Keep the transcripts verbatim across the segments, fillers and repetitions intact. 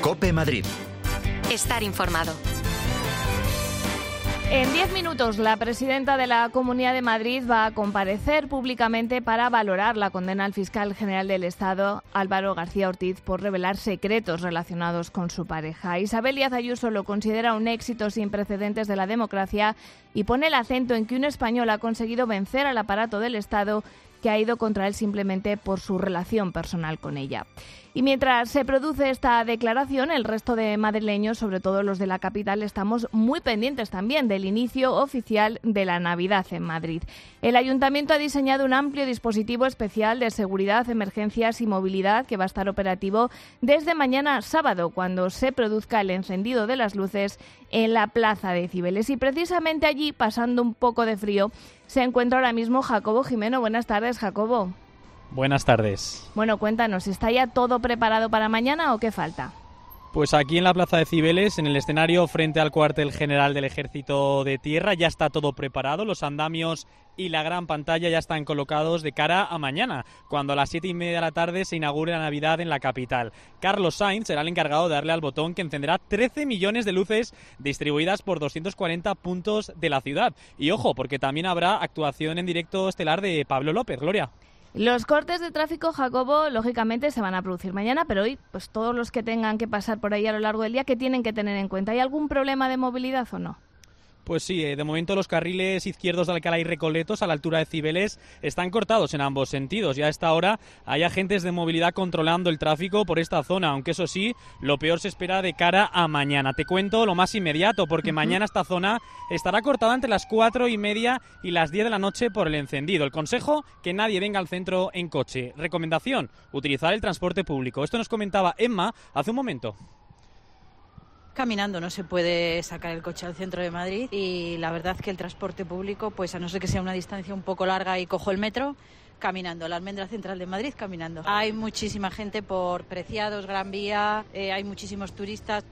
COPE Madrid. Estar informado. En diez minutos, la presidenta de la Comunidad de Madrid va a comparecer públicamente para valorar la condena al fiscal general del Estado, Álvaro García Ortiz, por revelar secretos relacionados con su pareja. Isabel Díaz Ayuso lo considera un éxito sin precedentes de la democracia y pone el acento en que un español ha conseguido vencer al aparato del Estado que ha ido contra él simplemente por su relación personal con ella. Y mientras se produce esta declaración, el resto de madrileños, sobre todo los de la capital, estamos muy pendientes también del inicio oficial de la Navidad en Madrid. El Ayuntamiento ha diseñado un amplio dispositivo especial de seguridad, emergencias y movilidad que va a estar operativo desde mañana sábado, cuando se produzca el encendido de las luces en la Plaza de Cibeles. Y precisamente allí, pasando un poco de frío, se encuentra ahora mismo Jacobo Jimeno. Buenas tardes, Jacobo. Buenas tardes. Bueno, cuéntanos, ¿está ya todo preparado para mañana o qué falta? Pues aquí en la Plaza de Cibeles, en el escenario frente al cuartel general del Ejército de Tierra, ya está todo preparado. Los andamios y la gran pantalla ya están colocados de cara a mañana, cuando a las siete y media de la tarde se inaugure la Navidad en la capital. Carlos Sainz será el encargado de darle al botón que encenderá trece millones de luces distribuidas por doscientos cuarenta puntos de la ciudad. Y ojo, porque también habrá actuación en directo estelar de Pablo López. Gloria. Los cortes de tráfico, Jacobo, lógicamente se van a producir mañana, pero hoy, pues todos los que tengan que pasar por ahí a lo largo del día, ¿qué tienen que tener en cuenta? ¿Hay algún problema de movilidad o no? Pues sí, de momento los carriles izquierdos de Alcalá y Recoletos a la altura de Cibeles están cortados en ambos sentidos y a esta hora hay agentes de movilidad controlando el tráfico por esta zona, aunque eso sí, lo peor se espera de cara a mañana. Te cuento lo más inmediato, porque mañana esta zona estará cortada entre las cuatro y media y las diez de la noche por el encendido. El consejo, que nadie venga al centro en coche. Recomendación, utilizar el transporte público. Esto nos comentaba Emma hace un momento. Caminando no se puede sacar el coche al centro de Madrid y la verdad que el transporte público, pues a no ser que sea una distancia un poco larga y cojo el metro, caminando. La Almendra Central de Madrid, caminando. Hay muchísima gente por Preciados, Gran Vía, eh, hay muchísimos turistas.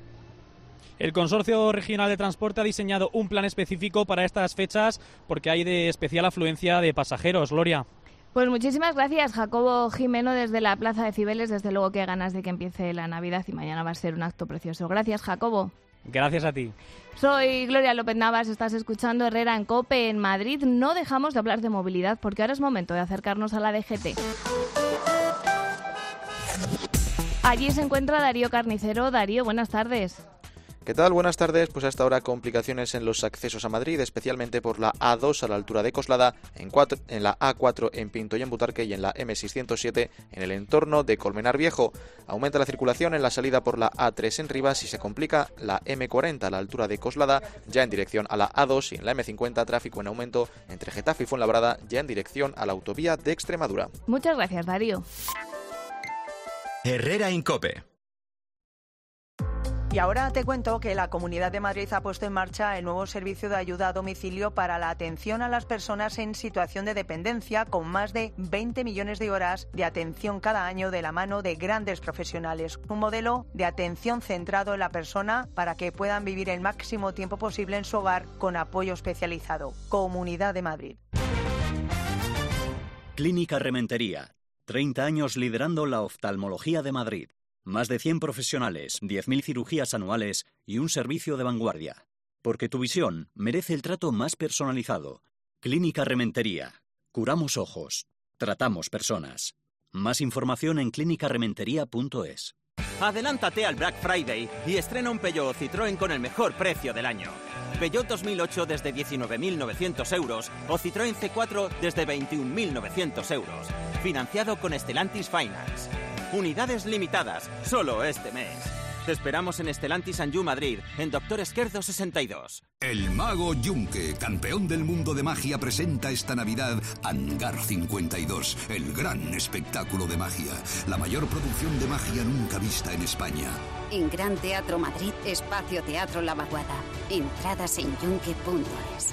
El Consorcio Regional de Transporte ha diseñado un plan específico para estas fechas porque hay de especial afluencia de pasajeros. Gloria. Pues muchísimas gracias, Jacobo Jimeno, desde la Plaza de Cibeles. Desde luego que ganas de que empiece la Navidad y mañana va a ser un acto precioso. Gracias, Jacobo. Gracias a ti. Soy Gloria López Navas, estás escuchando Herrera en COPE en Madrid. No dejamos de hablar de movilidad porque ahora es momento de acercarnos a la D G T. Allí se encuentra Darío Carnicero. Darío, buenas tardes. ¿Qué tal? Buenas tardes. Pues hasta ahora complicaciones en los accesos a Madrid, especialmente por la A dos a la altura de Coslada, en, cuatro, en la A cuatro en Pinto y en Butarque y en la M seiscientos siete en el entorno de Colmenar Viejo. Aumenta la circulación en la salida por la A tres en Rivas y se complica la M cuarenta a la altura de Coslada, ya en dirección a la A dos, y en la M cincuenta tráfico en aumento entre Getafe y Fuenlabrada, ya en dirección a la autovía de Extremadura. Muchas gracias, Darío. Herrera en COPE. Y ahora te cuento que la Comunidad de Madrid ha puesto en marcha el nuevo servicio de ayuda a domicilio para la atención a las personas en situación de dependencia, con más de veinte millones de horas de atención cada año de la mano de grandes profesionales. Un modelo de atención centrado en la persona para que puedan vivir el máximo tiempo posible en su hogar con apoyo especializado. Comunidad de Madrid. Clínica Rementería. treinta años liderando la oftalmología de Madrid. Más de cien profesionales, diez mil cirugías anuales y un servicio de vanguardia. Porque tu visión merece el trato más personalizado. Clínica Rementería. Curamos ojos. Tratamos personas. Más información en clínica rementería punto es. Adelántate al Black Friday y estrena un Peugeot o Citroën con el mejor precio del año. Peugeot dos mil ocho desde diecinueve mil novecientos euros o Citroën C cuatro desde veintiún mil novecientos euros. Financiado con Stellantis Finance. Unidades limitadas, solo este mes. Te esperamos en Stellantis Anjou Madrid, en Doctor Esquerdo sesenta y dos. El mago Yunque, campeón del mundo de magia, presenta esta Navidad Hangar cincuenta y dos, el gran espectáculo de magia. La mayor producción de magia nunca vista en España. En Gran Teatro Madrid, Espacio Teatro La Vaguada. Entradas en yunque punto es.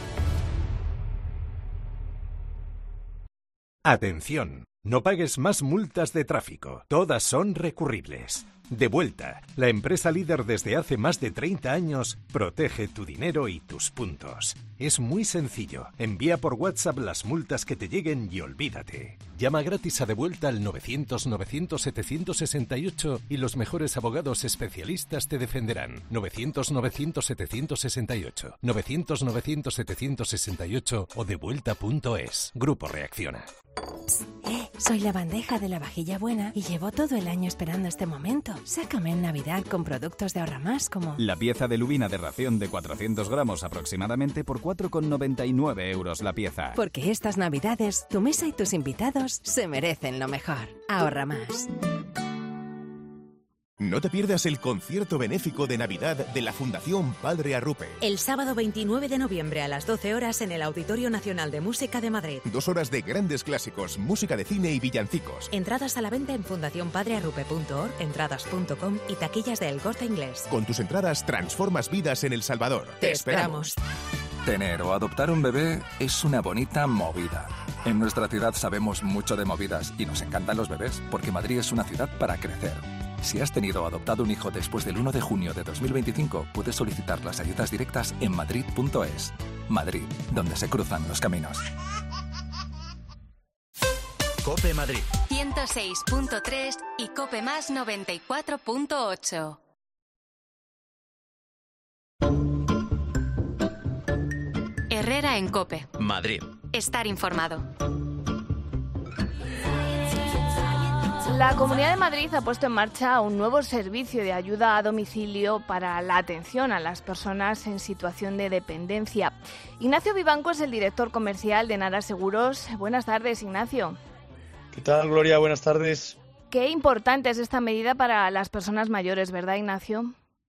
Atención, no pagues más multas de tráfico. Todas son recurribles. Devuelta, la empresa líder desde hace más de treinta años, protege tu dinero y tus puntos. Es muy sencillo. Envía por WhatsApp las multas que te lleguen y olvídate. Llama gratis a Devuelta al novecientos novecientos setecientos sesenta y ocho y los mejores abogados especialistas te defenderán. novecientos novecientos setecientos sesenta y ocho, novecientos novecientos setecientos sesenta y ocho o devuelta punto es. Grupo Reacciona. Psst, eh, soy la bandeja de la vajilla buena y llevo todo el año esperando este momento. Sácame en Navidad con productos de Ahorramás como... La pieza de lubina de ración de cuatrocientos gramos aproximadamente por cuatro con noventa y nueve euros la pieza. Porque estas Navidades, tu mesa y tus invitados se merecen lo mejor. Ahorramás. No te pierdas el concierto benéfico de Navidad de la Fundación Padre Arrupe. El sábado veintinueve de noviembre a las doce horas en el Auditorio Nacional de Música de Madrid. Dos horas de grandes clásicos, música de cine y villancicos. Entradas a la venta en fundación padre arrupe punto org, entradas punto com y taquillas de El Corte Inglés. Con tus entradas transformas vidas en El Salvador. Te esperamos. Tener o adoptar un bebé es una bonita movida. En nuestra ciudad sabemos mucho de movidas y nos encantan los bebés porque Madrid es una ciudad para crecer. Si has tenido o adoptado un hijo después del uno de junio de dos mil veinticinco, puedes solicitar las ayudas directas en madrid punto es. Madrid, donde se cruzan los caminos. COPE Madrid ciento seis punto tres y COPE Más noventa y cuatro punto ocho. Herrera en COPE. Madrid. Estar informado. La Comunidad de Madrid ha puesto en marcha un nuevo servicio de ayuda a domicilio para la atención a las personas en situación de dependencia. Ignacio Vivanco es el director comercial de Nara Seguros. Buenas tardes, Ignacio. ¿Qué tal, Gloria? Buenas tardes. Qué importante es esta medida para las personas mayores, ¿verdad, Ignacio?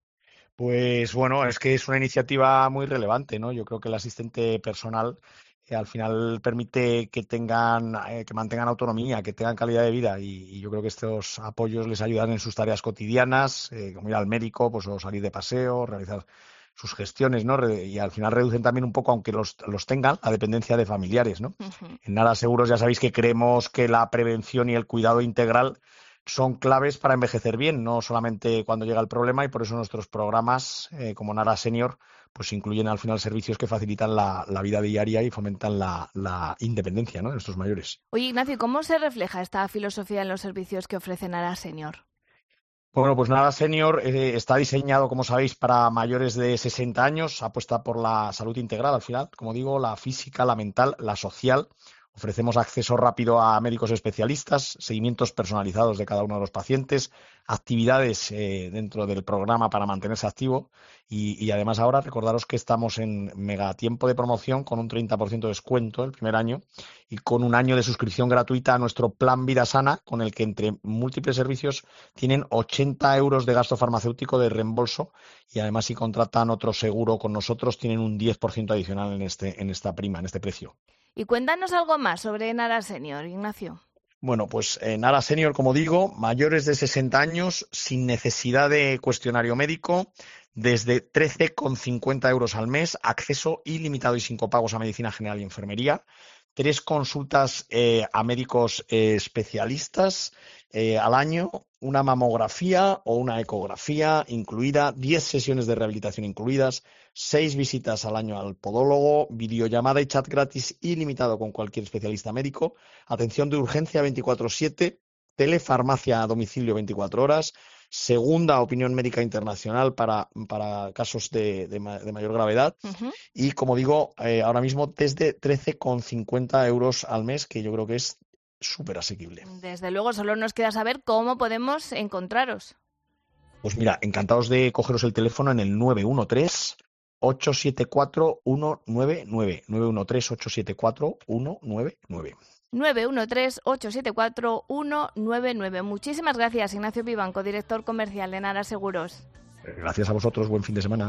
Pues bueno, es que es una iniciativa muy relevante, ¿no? Yo creo que el asistente personal eh, al final permite que tengan, eh, que mantengan autonomía, que tengan calidad de vida y, y yo creo que estos apoyos les ayudan en sus tareas cotidianas, eh, como ir al médico, pues o salir de paseo, realizar sus gestiones, ¿no? Y al final reducen también un poco, aunque los, los tengan, la dependencia de familiares, ¿no? Uh-huh. En Nara Seguros ya sabéis que creemos que la prevención y el cuidado integral son claves para envejecer bien, no solamente cuando llega el problema, y por eso nuestros programas, eh, como Nara Senior, pues incluyen al final servicios que facilitan la, la vida diaria y fomentan la, la independencia, ¿no?, de estos mayores. Oye, Ignacio, ¿cómo se refleja esta filosofía en los servicios que ofrece Nara Senior? Bueno, pues Nara Senior eh, está diseñado, como sabéis, para mayores de sesenta años, apuesta por la salud integral al final, como digo, la física, la mental, la social. Ofrecemos acceso rápido a médicos especialistas, seguimientos personalizados de cada uno de los pacientes, actividades eh, dentro del programa para mantenerse activo y, y además ahora recordaros que estamos en mega tiempo de promoción con un treinta por ciento de descuento el primer año y con un año de suscripción gratuita a nuestro plan Vida Sana, con el que entre múltiples servicios tienen ochenta euros de gasto farmacéutico de reembolso y además si contratan otro seguro con nosotros tienen un diez por ciento adicional en, este, en esta prima, en este precio. Y cuéntanos algo más sobre Nara Senior, Ignacio. Bueno, pues eh, Nara Senior, como digo, mayores de sesenta años, sin necesidad de cuestionario médico, desde trece con cincuenta euros al mes, acceso ilimitado y sin copagos a medicina general y enfermería, tres consultas eh, a médicos eh, especialistas eh, al año, una mamografía o una ecografía incluida, diez sesiones de rehabilitación incluidas, seis visitas al año al podólogo, videollamada y chat gratis ilimitado con cualquier especialista médico, atención de urgencia veinticuatro siete, telefarmacia a domicilio veinticuatro horas, segunda opinión médica internacional para, para casos de, de, de mayor gravedad uh-huh. y, como digo, eh, ahora mismo desde trece con cincuenta euros al mes, que yo creo que es súper asequible. Desde luego, solo nos queda saber cómo podemos encontraros. Pues mira, encantados de cogeros el teléfono en el nueve uno tres, ocho siete cuatro, uno nueve nueve, nueve uno tres, ocho siete cuatro, uno nueve nueve. nueve uno tres, ocho siete cuatro, uno nueve nueve. Muchísimas gracias, Ignacio Vivanco, director comercial de Nara Seguros. Gracias a vosotros, buen fin de semana.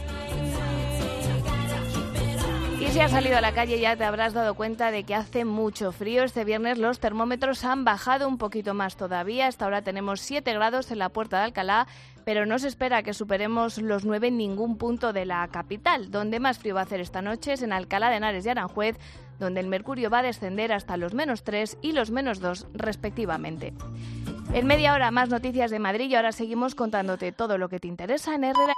Y si has salido a la calle ya te habrás dado cuenta de que hace mucho frío. Este viernes los termómetros han bajado un poquito más todavía. Hasta ahora tenemos siete grados en la Puerta de Alcalá, pero no se espera que superemos los nueve en ningún punto de la capital. Donde más frío va a hacer esta noche es en Alcalá de Henares y Aranjuez, donde el mercurio va a descender hasta los menos tres y los menos dos respectivamente. En media hora más noticias de Madrid y ahora seguimos contándote todo lo que te interesa en Herrera.